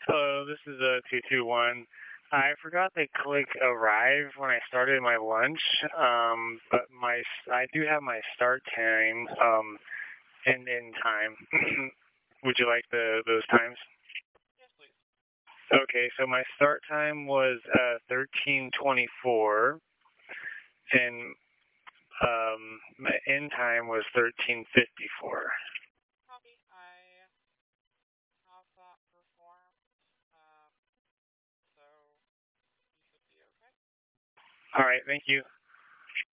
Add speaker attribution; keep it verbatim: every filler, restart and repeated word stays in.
Speaker 1: Hello, this is a two two one. I forgot to click arrive when I started my lunch, um, but my I do have my start time um, and end time. Would you like the those times?
Speaker 2: Yes, please.
Speaker 1: Okay, so my start time was uh, thirteen twenty-four, and um, my end time was thirteen fifty-four.
Speaker 2: Copy. I have that performed. Um, so you should be okay.
Speaker 1: All right, thank you.